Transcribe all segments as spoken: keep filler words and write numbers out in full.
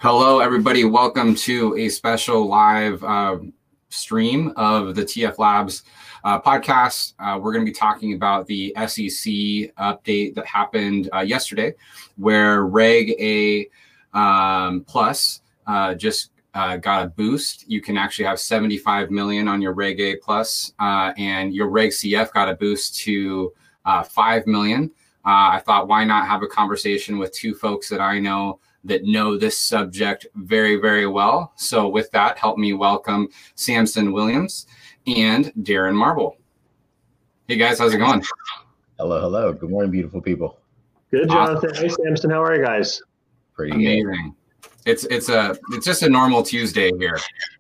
Hello, everybody. Welcome to a special live uh, stream of the T F Labs uh, podcast. Uh, we're going to be talking about the S E C update that happened uh, yesterday, where Reg A um, Plus uh, just uh, got a boost. You can actually have seventy-five million on your Reg A Plus, uh, and your Reg C F got a boost to uh, five million. Uh, I thought, why not have a conversation with two folks that I know that know this subject very, very well. So with that, help me welcome Samson Williams and Darren Marble. Hey guys, how's it going? Hello, hello. Good morning, beautiful people. Good, Jonathan. Awesome. Hey, Samson, how are you guys? Pretty amazing. Good. It's it's a it's just a normal Tuesday here.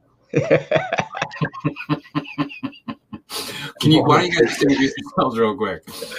Can you? Why don't you guys introduce yourselves real quick?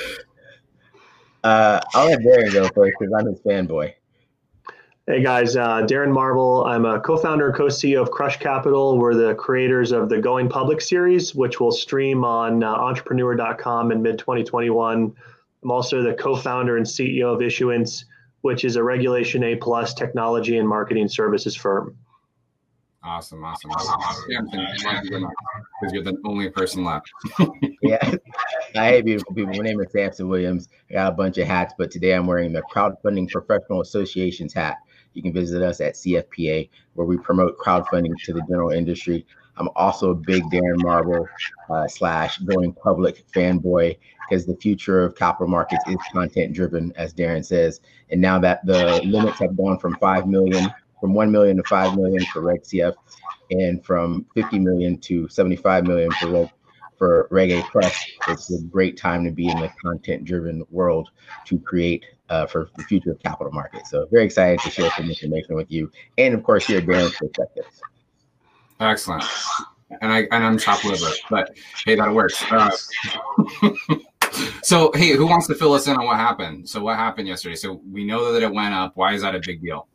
Uh, I'll let Darren go first because I'm his fanboy. Hey guys, uh, Darren Marble. I'm a co-founder and co-C E O of Crush Capital. We're the creators of the Going Public series, which will stream on uh, entrepreneur dot com in mid twenty twenty-one. I'm also the co-founder and C E O of Issuance, which is a Regulation A plus technology and marketing services firm. Awesome, awesome, awesome. Because you're the only person left. Yeah. Hey, beautiful people. My name is Samson Williams. I got a bunch of hats, but today I'm wearing the Crowdfunding Professional Association's hat. You can visit us at C F P A, where we promote crowdfunding to the general industry. I'm also a big Darren Marble uh, slash Going Public fanboy, because the future of capital markets is content driven, as Darren says. And now that the limits have gone from five million, from one million to five million for Reg C F, and from fifty million to seventy-five million for Reg, for Reg A Plus, it's a great time to be in the content driven world to create uh, for the future of capital markets. So very excited to share some information with you, and of course hear Darren's perspectives. Excellent. And I and I'm chopped liver, but hey, that works. Uh, so hey, who wants to fill us in on what happened? So what happened yesterday? So we know that it went up. Why is that a big deal?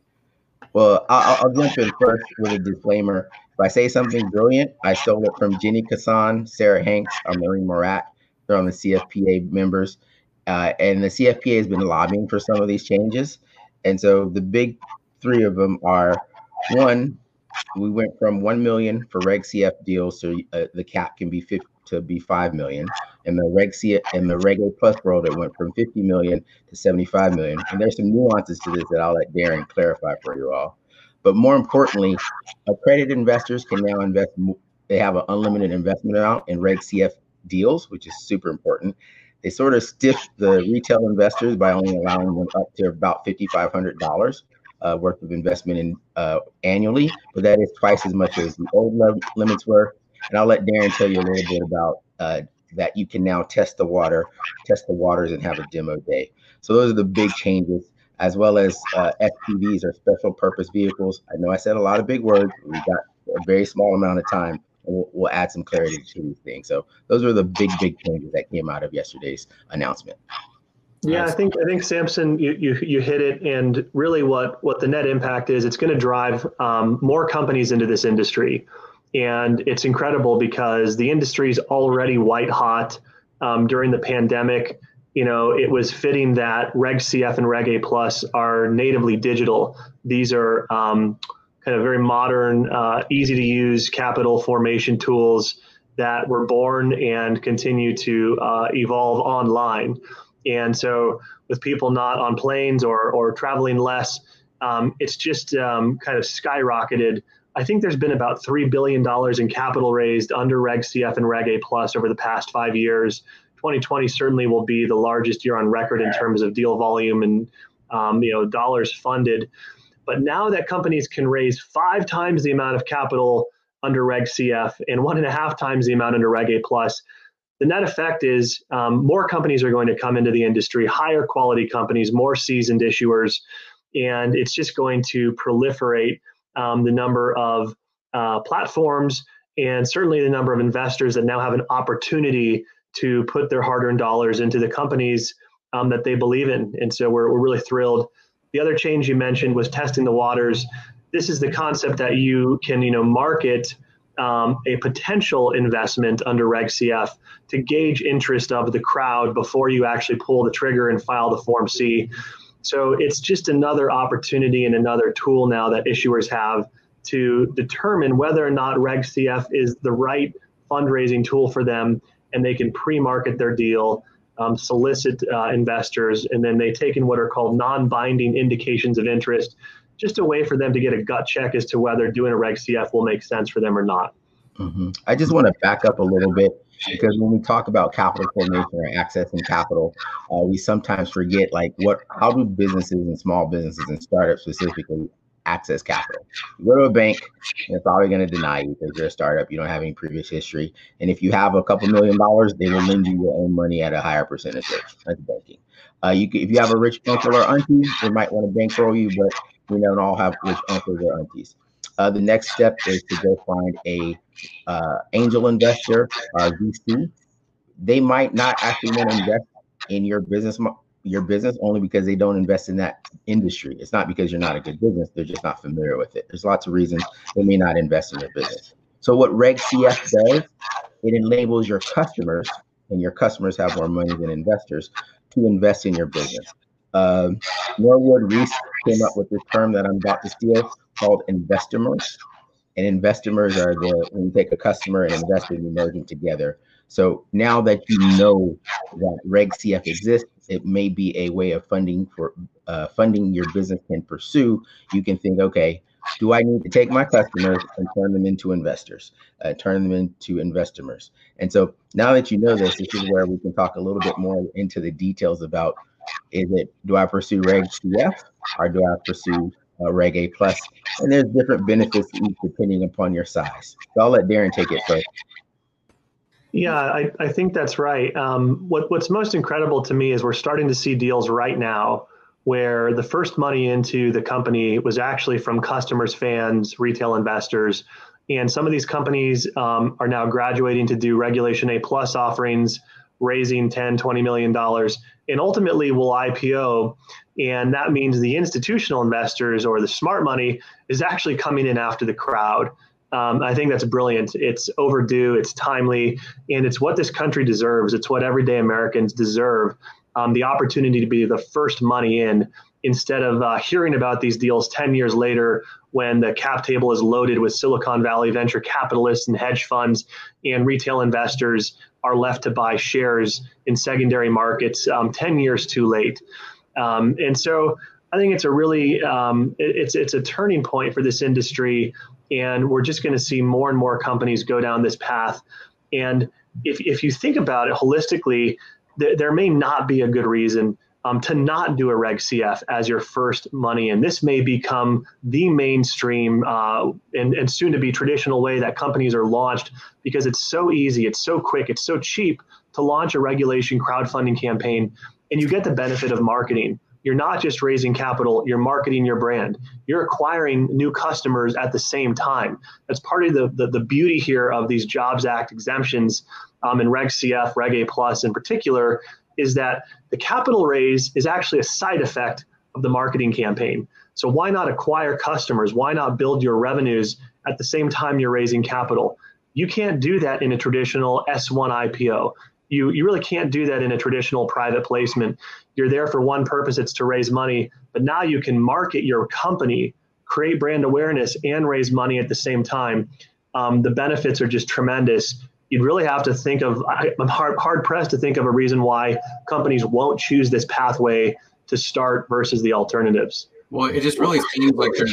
Well, I'll, I'll jump in first with a disclaimer. If I say something brilliant, I stole it from Jenny Kassan, Sarah Hanks, or Maureen Morat. They're on the C F P A members. Uh, and the C F P A has been lobbying for some of these changes. And so the big three of them are, one, we went from one million for Reg C F deals, so uh, the cap can be fifty to be five million. And the Reg C F and the Reg A Plus world, it went from fifty million to seventy-five million. And there's some nuances to this that I'll let Darren clarify for you all. But more importantly, accredited investors can now invest. They have an unlimited investment amount in Reg C F deals, which is super important. They sort of stiff the retail investors by only allowing them up to about fifty-five hundred dollars uh, worth of investment in uh, annually, but that is twice as much as the old limits were. And I'll let Darren tell you a little bit about uh, that. You can now test the water, test the waters, and have a demo day. So those are the big changes, as well as uh, S P Vs, or special purpose vehicles. I know I said a lot of big words. We got a very small amount of time, and we'll, we'll add some clarity to these things. So those are the big, big changes that came out of yesterday's announcement. Yeah, I think I think Samson, you you you hit it, and really what what the net impact is, it's going to drive um, more companies into this industry, and it's incredible because the industry is already white hot. Um, during the pandemic, you know, it was fitting that Reg C F and Reg A Plus are natively digital. These are um, kind of very modern, uh, easy to use capital formation tools that were born and continue to uh, evolve online. And so with people not on planes or, or traveling less, um, it's just um, kind of skyrocketed. I think there's been about three billion dollars in capital raised under Reg C F and Reg A Plus over the past five years. twenty twenty certainly will be the largest year on record in terms of deal volume and um, you know, dollars funded. But now that companies can raise five times the amount of capital under Reg C F and one and a half times the amount under Reg A Plus, the net effect is um, more companies are going to come into the industry, higher quality companies, more seasoned issuers, and it's just going to proliferate um, the number of uh, platforms and certainly the number of investors that now have an opportunity to put their hard-earned dollars into the companies um, that they believe in. And so we're, we're really thrilled. The other change you mentioned was testing the waters. This is the concept that you can, you know, market um, a potential investment under Reg C F to gauge interest of the crowd before you actually pull the trigger and file the Form C. So it's just another opportunity and another tool now that issuers have to determine whether or not Reg C F is the right fundraising tool for them, and they can pre-market their deal, um, solicit uh, investors, and then they take in what are called non-binding indications of interest, just a way for them to get a gut check as to whether doing a Reg C F will make sense for them or not. Mm-hmm. I just want to back up a little bit, because when we talk about capital formation or accessing capital, uh, we sometimes forget, like, what, how do businesses and small businesses and startups specifically access capital? You go to a bank, and they're probably going to deny you because you're a startup, you don't have any previous history. And if you have a couple million dollars, they will lend you your own money at a higher percentage rate. That's banking. Uh, you can, if you have a rich uncle or auntie, they might want to bankroll you, but we don't all have rich uncles or aunties. Uh, the next step is to go find a uh, angel investor, uh, V C. They might not actually want to invest in your business, your business only because they don't invest in that industry. It's not because you're not a good business; they're just not familiar with it. There's lots of reasons they may not invest in your business. So what Reg C F does, it enables your customers, and your customers have more money than investors, to invest in your business. Uh, Norwood Reese came up with this term that I'm about to steal, called investomers. And investomers are the, when you take a customer and investor and you merge them together. So now that you know that Reg C F exists, it may be a way of funding for uh, funding your business can pursue. You can think, okay, do I need to take my customers and turn them into investors, uh, turn them into investomers? And so now that you know this, this is where we can talk a little bit more into the details about, is it, do I pursue Reg C F or do I pursue uh, Reg A plus? And there's different benefits to each depending upon your size. So I'll let Darren take it first. Yeah, I, I think that's right. Um, what, what's most incredible to me is we're starting to see deals right now where the first money into the company was actually from customers, fans, retail investors. And some of these companies um, are now graduating to do Regulation A plus offerings, raising ten, twenty million dollars, and ultimately will I P O. And that means the institutional investors, or the smart money, is actually coming in after the crowd. Um, I think that's brilliant. It's overdue, it's timely, and it's what this country deserves. It's what everyday Americans deserve, um, the opportunity to be the first money in, instead of uh, hearing about these deals ten years later when the cap table is loaded with Silicon Valley venture capitalists and hedge funds, and retail investors are left to buy shares in secondary markets um, ten years too late. Um, and so I think it's a really, um, it, it's, it's a turning point for this industry. And we're just going to see more and more companies go down this path. And if, if you think about it holistically, th- there may not be a good reason um, to not do a Reg C F as your first money. And this may become the mainstream uh, and, and soon to be traditional way that companies are launched, because it's so easy, it's so quick, it's so cheap to launch a regulation crowdfunding campaign. And you get the benefit of marketing. You're not just raising capital, you're marketing your brand. You're acquiring new customers at the same time. That's part of the, the, the beauty here of these Jobs Act exemptions um, and Reg C F, Reg A plus in particular, is that the capital raise is actually a side effect of the marketing campaign. So why not acquire customers? Why not build your revenues at the same time you're raising capital? You can't do that in a traditional S one I P O. You, you really can't do that in a traditional private placement. You're there for one purpose, it's to raise money, but now you can market your company, create brand awareness, and raise money at the same time. Um, the benefits are just tremendous. You'd really have to think of, I'm hard, hard pressed to think of a reason why companies won't choose this pathway to start versus the alternatives. Well, it just really seems like there's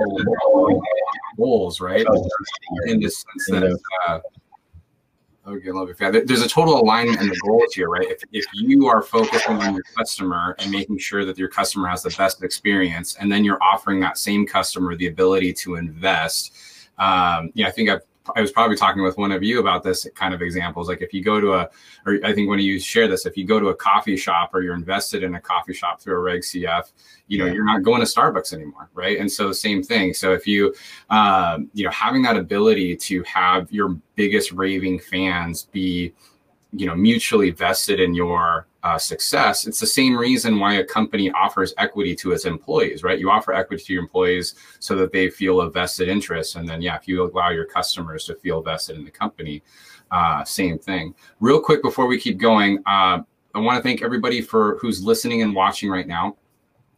goals, right? In this sense that, uh, Okay, love it. Yeah, there's a total alignment in the goals here, right? If, if you are focusing on your customer and making sure that your customer has the best experience, and then you're offering that same customer the ability to invest, um, yeah, I think I've, I was probably talking with one of you about this kind of examples. Like if you go to a, or I think when you share this, if you go to a coffee shop or you're invested in a coffee shop through a Reg C F, you know, yeah. you're not going to Starbucks anymore, right? And so same thing. So if you, um, you know, having that ability to have your biggest raving fans be, you know, mutually vested in your uh, success, it's the same reason why a company offers equity to its employees, right? You offer equity to your employees so that they feel a vested interest. And then, yeah, if you allow your customers to feel vested in the company, uh, same thing. Real quick, before we keep going, uh, I want to thank everybody for who's listening and watching right now.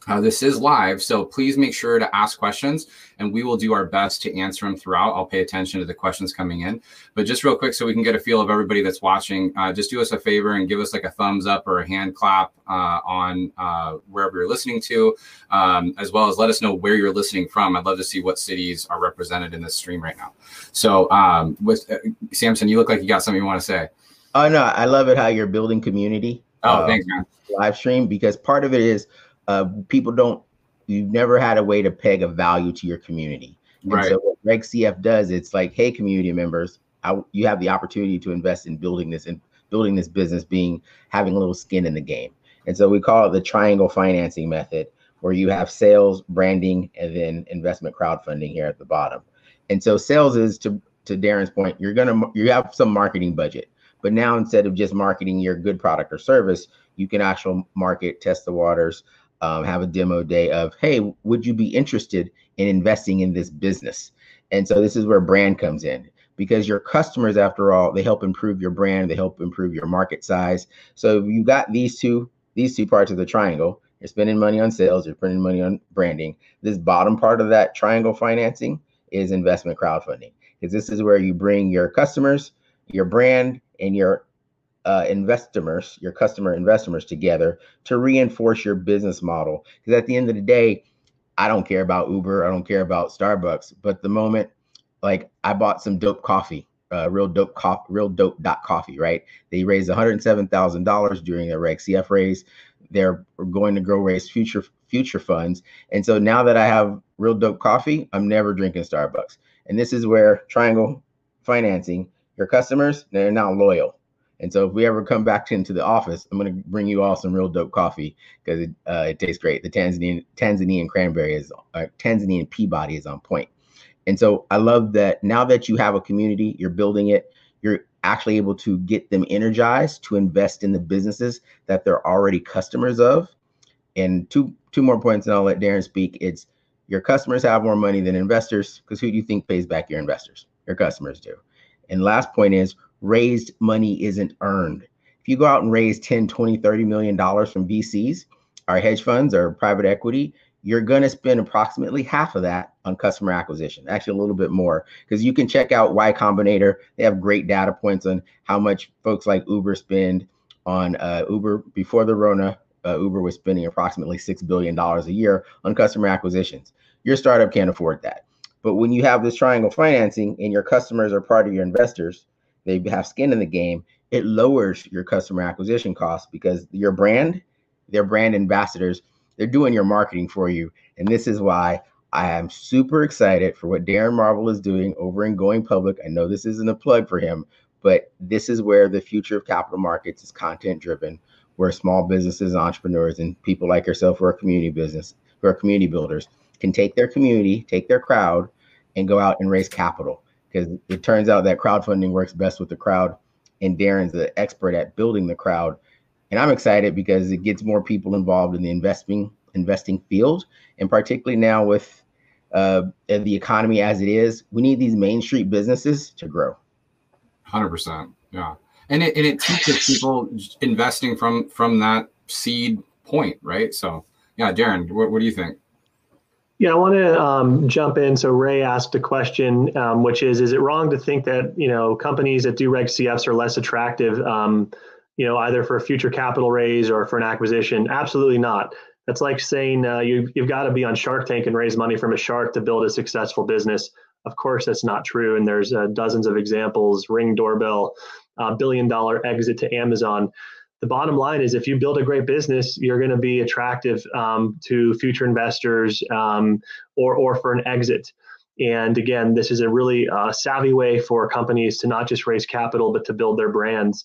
Uh, this is live, so please make sure to ask questions, and we will do our best to answer them throughout. I'll pay attention to the questions coming in. But just real quick, so we can get a feel of everybody that's watching, uh, just do us a favor and give us like a thumbs up or a hand clap uh, on uh, wherever you're listening to, um, as well as let us know where you're listening from. I'd love to see what cities are represented in this stream right now. So um, with uh, Samson, you look like you got something you want to say. Oh, no, I love it how you're building community. Oh, uh, thanks, man. Live stream, because part of it is uh, people don't, you've never had a way to peg a value to your community. And Right. so what Reg C F does, it's like, hey, community members, I, you have the opportunity to invest in building this and building this business, being having a little skin in the game. And so we call it the triangle financing method, where you have sales, branding, and then investment crowdfunding here at the bottom. And so sales is, to to Darren's point, you're gonna you have some marketing budget, but now instead of just marketing your good product or service, you can actually market, test the waters, um, have a demo day of, hey, would you be interested in investing in this business? And so this is where brand comes in, because your customers, after all, they help improve your brand, they help improve your market size. So you got these two these two parts of the triangle. You're spending money on sales, you're spending money on branding. This bottom part of that triangle financing is investment crowdfunding, because this is where you bring your customers, your brand, and your uh, investors, your customer investors together to reinforce your business model. Because at the end of the day, I don't care about Uber, I don't care about Starbucks, but the moment, like, I bought some dope coffee, uh, real dope coffee, real dope dot coffee, right? They raised one hundred seven thousand dollars during their Reg C F raise. They're going to go raise future future funds. And so now that I have real dope coffee, I'm never drinking Starbucks. And this is where triangle financing, your customers, they're now loyal. And so if we ever come back into the office, I'm going to bring you all some real dope coffee, because it, uh, it tastes great. The Tanzanian Tanzanian cranberry is, uh, Tanzanian Peabody is on point. And so I love that now that you have a community, you're building it, you're actually able to get them energized to invest in the businesses that they're already customers of. And two two more points, and I'll let Darren speak. It's your customers have more money than investors, because who do you think pays back your investors? Your customers do. And last point is, raised money isn't earned. If you go out and raise ten, twenty, thirty million dollars from V Cs, or hedge funds, or private equity, you're going to spend approximately half of that on customer acquisition, actually a little bit more, because you can check out Y Combinator. They have great data points on how much folks like Uber spend on uh, Uber. Before the Rona, uh, Uber was spending approximately six billion dollars a year on customer acquisitions. Your startup can't afford that. But when you have this triangle financing and your customers are part of your investors, they have skin in the game, it lowers your customer acquisition costs, because your brand, their brand ambassadors, they're doing your marketing for you. And this is why I am super excited for what Darren Marvel is doing over in Going Public. I know this isn't a plug for him, but this is where the future of capital markets is content driven, where small businesses, entrepreneurs, and people like yourself who are community business, who are community builders, can take their community, take their crowd, and go out and raise capital. Because it turns out that crowdfunding works best with the crowd, and Darren's the expert at building the crowd. And I'm excited because it gets more people involved in the investing investing field. And particularly now with uh, the economy as it is, we need these Main Street businesses to grow. one hundred percent. Yeah. And it, and it teaches people investing from, from that seed point, right? So, yeah, Darren, what, what do you think? Yeah, I want to um, jump in. So Ray asked a question, um, which is, is it wrong to think that, you know, companies that do Reg C Fs are less attractive, um, you know, either for a future capital raise or for an acquisition? Absolutely not. That's like saying uh, you, you've got to be on Shark Tank and raise money from a shark to build a successful business. Of course, that's not true. And there's uh, dozens of examples, Ring doorbell, uh, billion dollar exit to Amazon. The bottom line is, if you build a great business, you're going to be attractive um, to future investors um, or, or for an exit. And again, this is a really uh, savvy way for companies to not just raise capital, but to build their brands.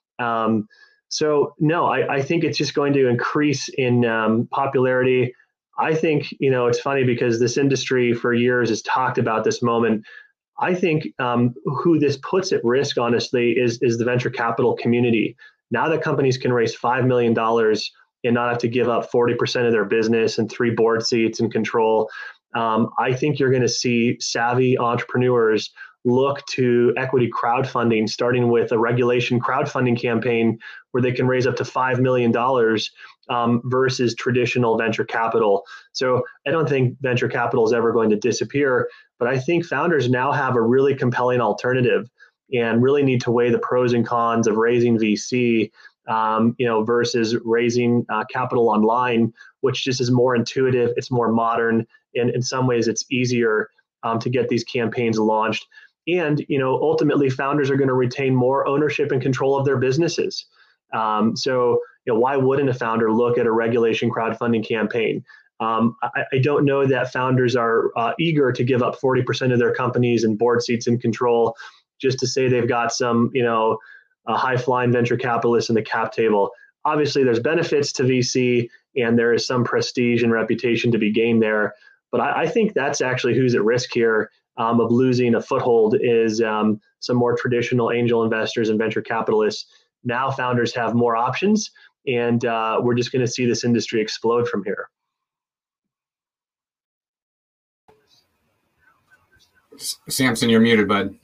Um, so no, I, I think it's just going to increase in um, popularity. I think, you know, it's funny because this industry for years has talked about this moment. I think um, who this puts at risk, honestly, is, is the venture capital community. Now that companies can raise five million dollars and not have to give up forty percent of their business and three board seats and control, um, I think you're going to see savvy entrepreneurs look to equity crowdfunding, starting with a regulation crowdfunding campaign where they can raise up to five million dollars um, versus traditional venture capital. So I don't think venture capital is ever going to disappear, but I think founders now have a really compelling alternative and really need to weigh the pros and cons of raising V C, um, you know, versus raising uh, capital online, which just is more intuitive, it's more modern, and in some ways it's easier um, to get these campaigns launched. And, you know, ultimately founders are going to retain more ownership and control of their businesses. Um, so, you know, why wouldn't a founder look at a regulation crowdfunding campaign? Um, I, I don't know that founders are uh, eager to give up forty percent of their companies and board seats and control just to say they've got some, you know, uh, high-flying venture capitalists in the cap table. Obviously, there's benefits to V C, and there is some prestige and reputation to be gained there. But I, I think that's actually who's at risk here um, of losing a foothold is um, some more traditional angel investors and venture capitalists. Now founders have more options, and uh, we're just going to see this industry explode from here. Samson, you're muted, bud.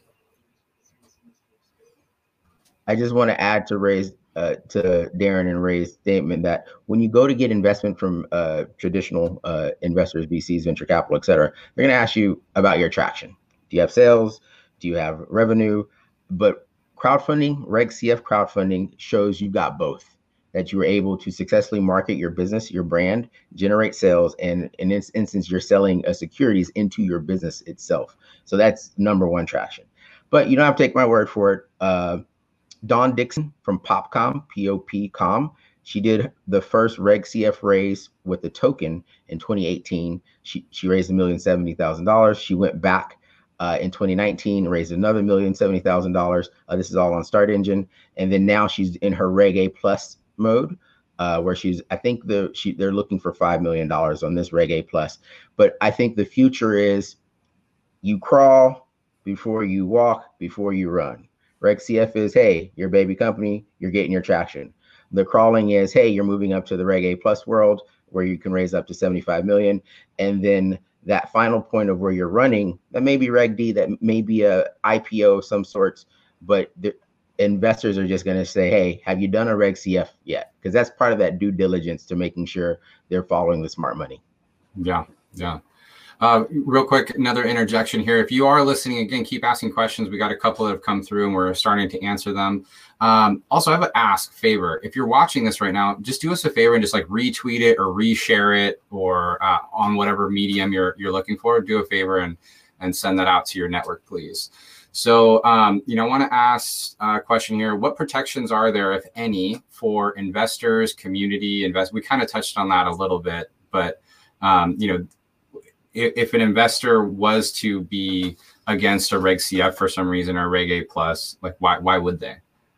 I just want to add to Ray's uh, to Darren and Ray's statement that when you go to get investment from uh, traditional uh, investors, V Cs, venture capital, et cetera, they're going to ask you about your traction. Do you have sales? Do you have revenue? But crowdfunding, Reg C F crowdfunding shows you've got both, that you were able to successfully market your business, your brand, generate sales, and in this instance, you're selling a securities into your business itself. So that's number one traction. But you don't have to take my word for it. Uh, Dawn Dixon from Popcom, P O P com, she did the first Reg C F raise with the token in twenty eighteen. She, she raised a million seventy thousand dollars. She went back uh, in twenty nineteen, raised another million seventy thousand dollars. Uh, this is all on Start Engine. And then now she's in her Reg A Plus mode, uh, where she's, I think the she they're looking for five million dollars on this Reg A Plus. But I think the future is you crawl before you walk, before you run. Reg C F is, hey, your baby company, you're getting your traction. The crawling is, hey, you're moving up to the Reg A Plus world where you can raise up to seventy-five million. And then that final point of where you're running, that may be Reg D, that may be a I P O of some sorts, but the investors are just going to say, hey, have you done a Reg C F yet? Because that's part of that due diligence to making sure they're following the smart money. Yeah, yeah. Uh, real quick, another interjection here. If you are listening, again, keep asking questions. We got a couple that have come through and we're starting to answer them. Um, also, I have an ask favor. If you're watching this right now, just do us a favor and just like retweet it or reshare it or uh, on whatever medium you're you're looking for. Do a favor and and send that out to your network, please. So, um, you know, I want to ask a question here. What protections are there, if any, for investors, community, invest? We kind of touched on that a little bit, but, um, you know, if an investor was to be against a Reg C F for some reason or Reg A Plus, like why why would they?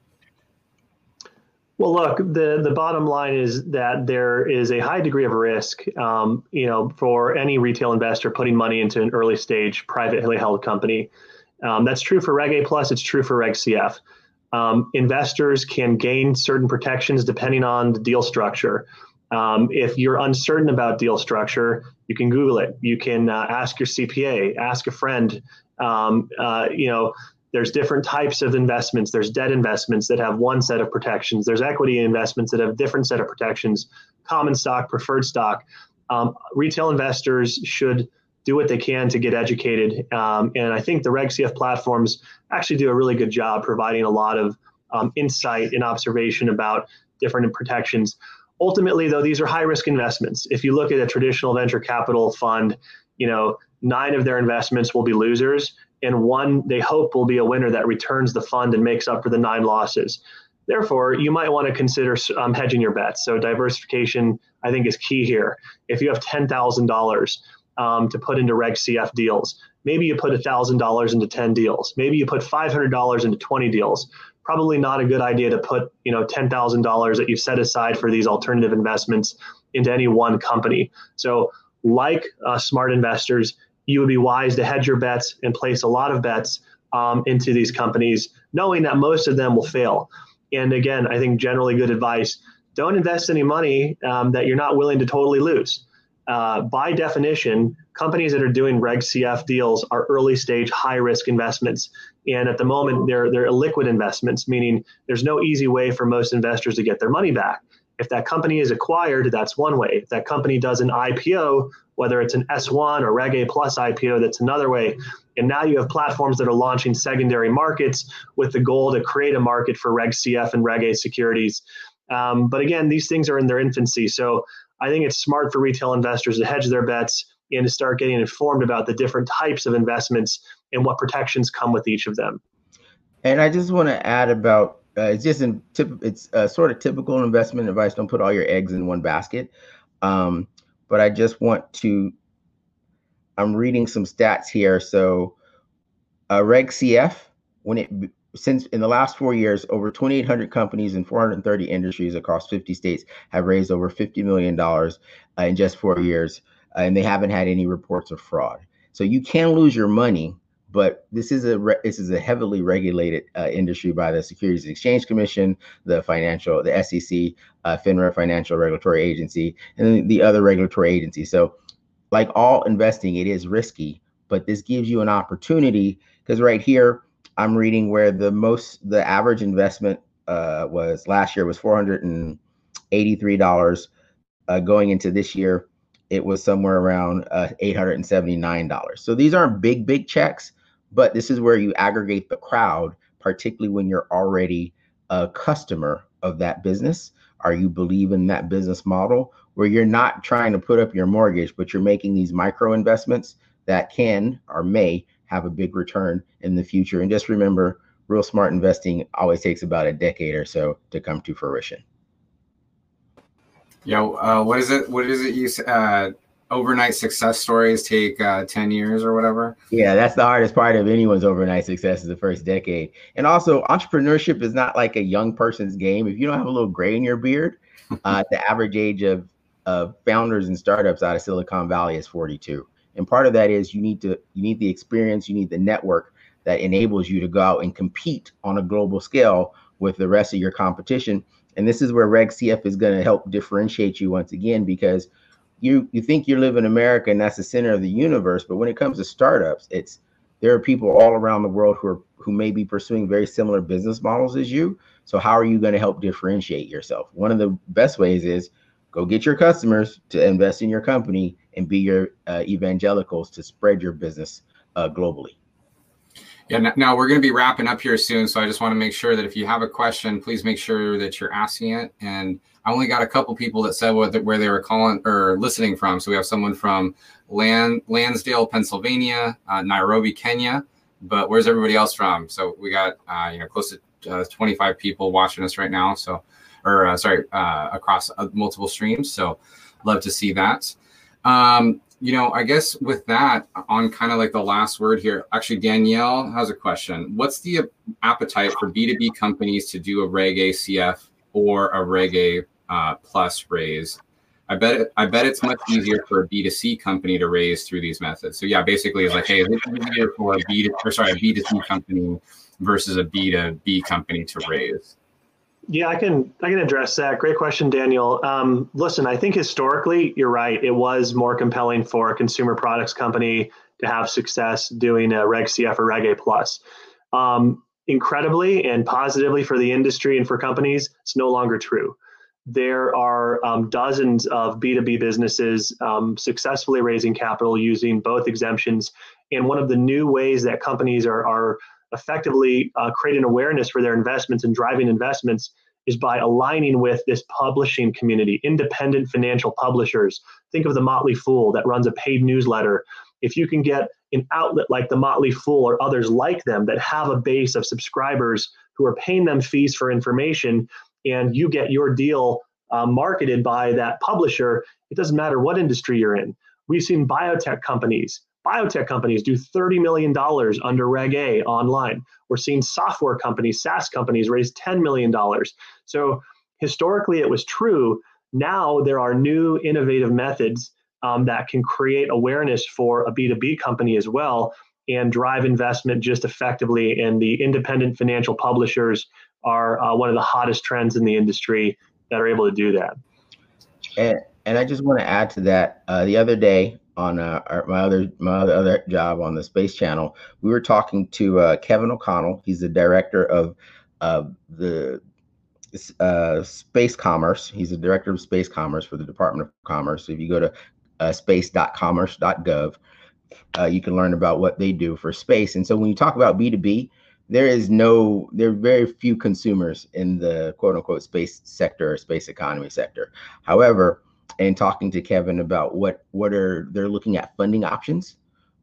Well, look, the the bottom line is that there is a high degree of risk, um, you know, for any retail investor putting money into an early stage privately held company. Um, that's true for Reg A Plus. It's true for Reg C F. Um, investors can gain certain protections depending on the deal structure. Um, if you're uncertain about deal structure, you can Google it. You can uh, ask your C P A, ask a friend. Um, uh, you know, there's different types of investments. There's debt investments that have one set of protections. There's equity investments that have a different set of protections, common stock, preferred stock. Um, retail investors should do what they can to get educated. Um, and I think the Reg C F platforms actually do a really good job providing a lot of um, insight and observation about different protections. Ultimately, though, these are high-risk investments. If you look at a traditional venture capital fund, you know, nine of their investments will be losers, and one they hope will be a winner that returns the fund and makes up for the nine losses. Therefore, you might want to consider um, hedging your bets. So diversification, I think, is key here. If you have ten thousand dollars um, to put into Reg C F deals, maybe you put one thousand dollars into ten deals. Maybe you put five hundred dollars into twenty deals. Probably not a good idea to put, you know, ten thousand dollars that you've set aside for these alternative investments into any one company. So like uh, smart investors, you would be wise to hedge your bets and place a lot of bets um, into these companies, knowing that most of them will fail. And again, I think generally good advice, don't invest any money um, that you're not willing to totally lose. Uh, by definition, companies that are doing Reg C F deals are early stage, high risk investments. And at the moment, they're, they're illiquid investments, meaning there's no easy way for most investors to get their money back. If that company is acquired, that's one way. If that company does an I P O, whether it's an S one or Reg A plus I P O, that's another way. And now you have platforms that are launching secondary markets with the goal to create a market for Reg C F and Reg A securities. Um, but again, these things are in their infancy. So I think it's smart for retail investors to hedge their bets and to start getting informed about the different types of investments and what protections come with each of them. And I just want to add about, uh, it's just in tip, it's uh, sort of typical investment advice. Don't put all your eggs in one basket. Um, but I just want to, I'm reading some stats here. So uh, Reg C F, when it, since in the last four years, over twenty-eight hundred companies in four hundred thirty industries across fifty states have raised over fifty million dollars uh, in just four years. Uh, and they haven't had any reports of fraud. So you can lose your money, but this is a re- this is a heavily regulated uh, industry by the Securities and Exchange Commission, the financial, the S E C, uh, FINRA, Financial Regulatory Agency, and the other regulatory agencies. So, like all investing, it is risky, but this gives you an opportunity because right here I'm reading where the most the average investment uh, was last year was four hundred eighty-three dollars. Uh, going into this year, it was somewhere around uh, eight hundred seventy-nine dollars. So these aren't big, big checks, but this is where you aggregate the crowd, particularly when you're already a customer of that business, or you believe in that business model, where you're not trying to put up your mortgage, but you're making these micro investments that can or may have a big return in the future. And just remember, real smart investing always takes about a decade or so to come to fruition. Yeah, uh, what is it? What is it? You uh, overnight success stories take uh, ten years or whatever. Yeah, that's the hardest part of anyone's overnight success is the first decade. And also, entrepreneurship is not like a young person's game. If you don't have a little gray in your beard, uh, the average age of of founders and startups out of Silicon Valley is forty-two. And part of that is you need to you need the experience, you need the network that enables you to go out and compete on a global scale with the rest of your competition. And this is where Reg C F is going to help differentiate you once again, because you you think you live in America and that's the center of the universe. But when it comes to startups, it's there are people all around the world who are who may be pursuing very similar business models as you. So how are you going to help differentiate yourself? One of the best ways is go get your customers to invest in your company and be your uh, evangelicals to spread your business uh, globally. Yeah, now we're going to be wrapping up here soon. So I just want to make sure that if you have a question, please make sure that you're asking it. And I only got a couple people that said what, where they were calling or listening from. So we have someone from Land, Lansdale, Pennsylvania, uh, Nairobi, Kenya. But where's everybody else from? So we got, uh, you know, close to uh, twenty-five people watching us right now. So, or uh, sorry, uh, across uh, multiple streams. So love to see that. Um, You know, I guess with that on kind of like the last word here, actually, Danielle has a question. What's the appetite for B two B companies to do a Reg A C F or a Reg A uh, plus raise? I bet it, I bet it's much easier for a B two C company to raise through these methods. So yeah, basically it's like, hey, is it easier for a B to, or sorry, a B two C company versus a B two B company to raise? Yeah, I can I can address that. Great question, Daniel. Um, listen, I think historically, you're right. It was more compelling for a consumer products company to have success doing a Reg C F or Reg A plus. Um, incredibly and positively for the industry and for companies, it's no longer true. There are um, dozens of B two B businesses um, successfully raising capital using both exemptions. And one of the new ways that companies are, are effectively uh, creating awareness for their investments and driving investments is by aligning with this publishing community, independent financial publishers. Think of the Motley Fool that runs a paid newsletter. If you can get an outlet like the Motley Fool or others like them that have a base of subscribers who are paying them fees for information, and you get your deal uh, marketed by that publisher, it doesn't matter what industry you're in. We've seen biotech companies Biotech companies do thirty million dollars under Reg A online. We're seeing software companies, SaaS companies raise ten million dollars. So historically it was true. Now there are new innovative methods um, that can create awareness for a B two B company as well and drive investment just effectively. And the independent financial publishers are uh, one of the hottest trends in the industry that are able to do that. And, and I just want to add to that. Uh, the other day, on uh, our, my other my other job on the Space Channel, we were talking to uh, Kevin O'Connell. He's the director of uh, the uh, Space Commerce. He's the director of Space Commerce for the Department of Commerce. So if you go to uh, space dot commerce dot gov, uh, you can learn about what they do for space. And so when you talk about B two B, there is no, there are very few consumers in the quote unquote space sector or space economy sector. However, in talking to Kevin about what what are they're looking at funding options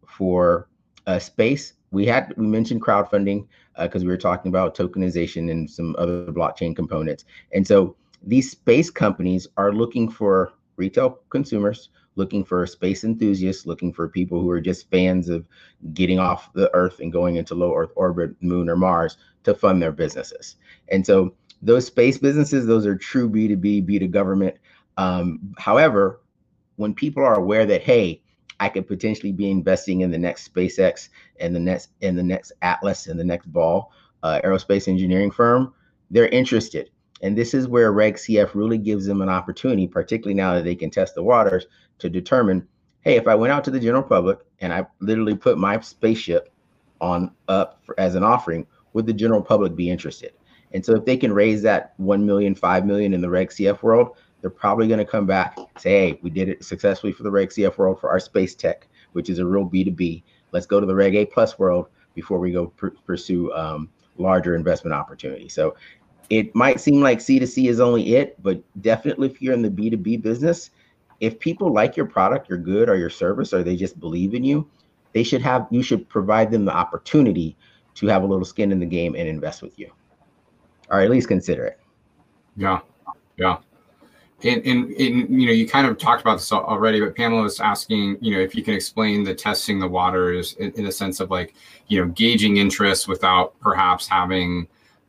for uh, space, we had we mentioned crowdfunding because uh, we were talking about tokenization and some other blockchain components. And so these space companies are looking for retail consumers, looking for space enthusiasts, looking for people who are just fans of getting off the Earth and going into low Earth orbit, Moon or Mars, to fund their businesses. And so those space businesses, those are true B two B, B two government. Um, however, when people are aware that, hey, I could potentially be investing in the next SpaceX and the next in the next Atlas and the next Ball uh, aerospace engineering firm, they're interested. And this is where Reg C F really gives them an opportunity, particularly now that they can test the waters, to determine, hey, if I went out to the general public and I literally put my spaceship on up for, as an offering, would the general public be interested? And so if they can raise that one million, five million in the Reg C F world, they're probably going to come back and say, hey, we did it successfully for the Reg C F world for our space tech, which is a real B two B. Let's go to the Reg A plus world before we go pr- pursue um, larger investment opportunities. So it might seem like C two C is only it, but definitely if you're in the B two B business, if people like your product, your good, or your service, or they just believe in you, they should have, you should provide them the opportunity to have a little skin in the game and invest with you, or at least consider it. Yeah, yeah. And, and, and, you know, you kind of talked about this already, but Pamela was asking, you know, if you can explain the testing the waters in, in the sense of like, you know, gauging interest without perhaps having,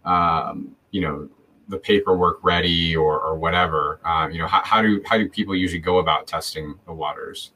um, you know, the paperwork ready or, or whatever. Uh, you know, how, how do how do people usually go about testing the waters?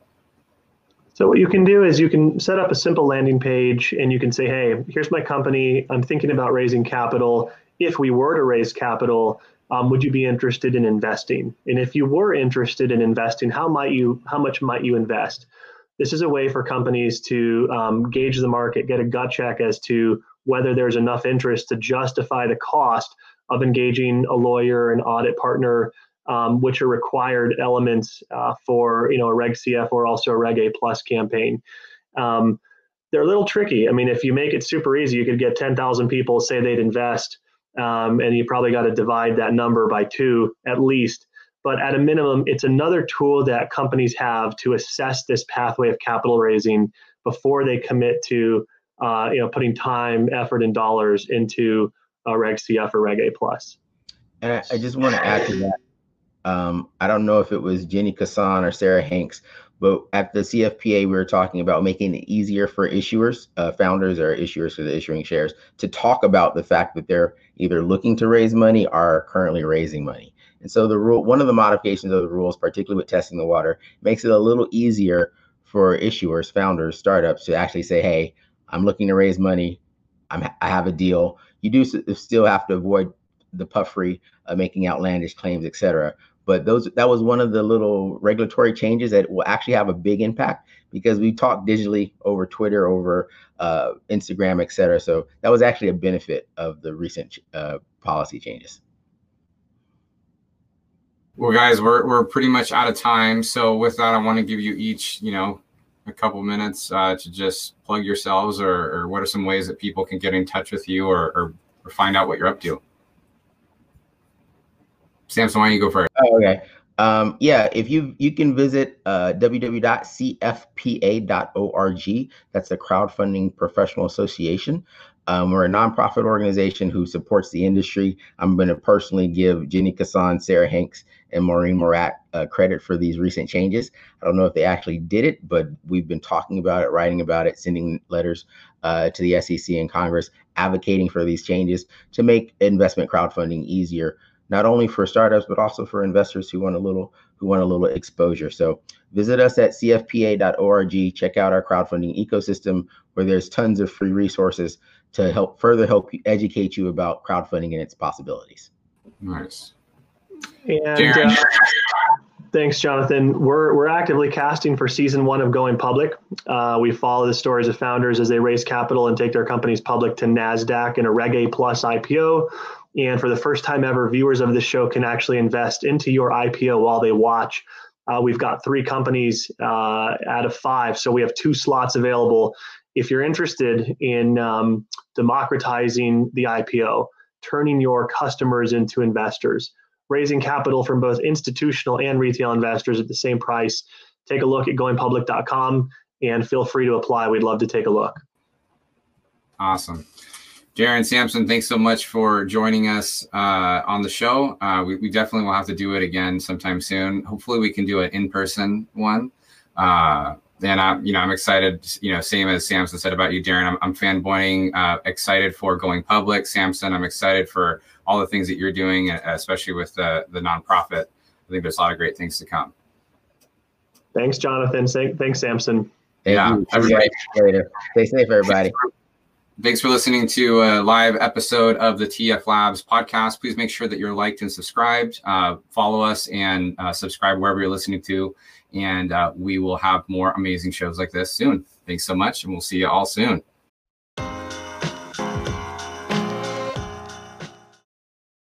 So what you can do is you can set up a simple landing page and you can say, hey, here's my company. I'm thinking about raising capital. If we were to raise capital, Um, would you be interested in investing? And if you were interested in investing, how might you, how much might you invest? This is a way for companies to um, gauge the market, get a gut check as to whether there's enough interest to justify the cost of engaging a lawyer, an audit partner, um, which are required elements uh, for, you know, a Reg C F or also a Reg A plus campaign. Um, they're a little tricky. I mean, if you make it super easy, you could get ten thousand people say they'd invest. Um, and you probably got to divide that number by two at least. But at a minimum, it's another tool that companies have to assess this pathway of capital raising before they commit to, uh, you know, putting time, effort, and dollars into a Reg C F or Reg A plus. And I, I just want to add to that. Um, I don't know if it was Jenny Casson or Sarah Hanks, but at the C F P A, we were talking about making it easier for issuers, uh, founders or issuers for the issuing shares, to talk about the fact that they're either looking to raise money or are currently raising money. And so the rule, one of the modifications of the rules, particularly with testing the water, makes it a little easier for issuers, founders, startups to actually say, hey, I'm looking to raise money. I'm, I have a deal. You do still have to avoid the puffery of making outlandish claims, et cetera. But those that was one of the little regulatory changes that will actually have a big impact, because we talk digitally over Twitter, over uh, Instagram, et cetera. So that was actually a benefit of the recent uh, policy changes. Well, guys, we're we're pretty much out of time. So with that, I want to give you each, you know, a couple minutes uh, to just plug yourselves, or, or what are some ways that people can get in touch with you, or, or, or find out what you're up to. Samson, why don't you go first? Oh, okay. Um, yeah, if you you can visit uh, w w w dot c f p a dot org. That's the Crowdfunding Professional Association. Um, we're a nonprofit organization who supports the industry. I'm going to personally give Jenny Casson, Sarah Hanks, and Maureen Morat uh, credit for these recent changes. I don't know if they actually did it, but we've been talking about it, writing about it, sending letters uh, to the S E C and Congress, advocating for these changes to make investment crowdfunding easier, not only for startups, but also for investors who want a little who want a little exposure. So visit us at c f p a dot org. Check out our crowdfunding ecosystem, where there's tons of free resources to help further help you educate you about crowdfunding and its possibilities. Nice. And uh, Thanks, Jonathan. We're we're actively casting for season one of Going Public. Uh, we follow the stories of founders as they raise capital and take their companies public to NASDAQ in a Reg A plus I P O. And for the first time ever, viewers of this show can actually invest into your I P O while they watch. Uh, we've got three companies uh, out of five, so we have two slots available. If you're interested in um, democratizing the I P O, turning your customers into investors, raising capital from both institutional and retail investors at the same price, take a look at going public dot com and feel free to apply. We'd love to take a look. Awesome. Darren, Samson, thanks so much for joining us uh, on the show. Uh, we, we definitely will have to do it again sometime soon. Hopefully we can do an in-person one. Uh, and I, you know, I'm excited, you know, same as Samson said about you, Darren, I'm, I'm fanboying, uh, excited for Going Public. Samson, I'm excited for all the things that you're doing, especially with the, the nonprofit. I think there's a lot of great things to come. Thanks, Jonathan. Thanks, Samson. Thank yeah, you. everybody. Later. Stay safe, everybody. Thanks for listening to a live episode of the T F Labs podcast. Please make sure that you're liked and subscribed. Uh, follow us and uh, subscribe wherever you're listening to. And uh, we will have more amazing shows like this soon. Thanks so much, and we'll see you all soon.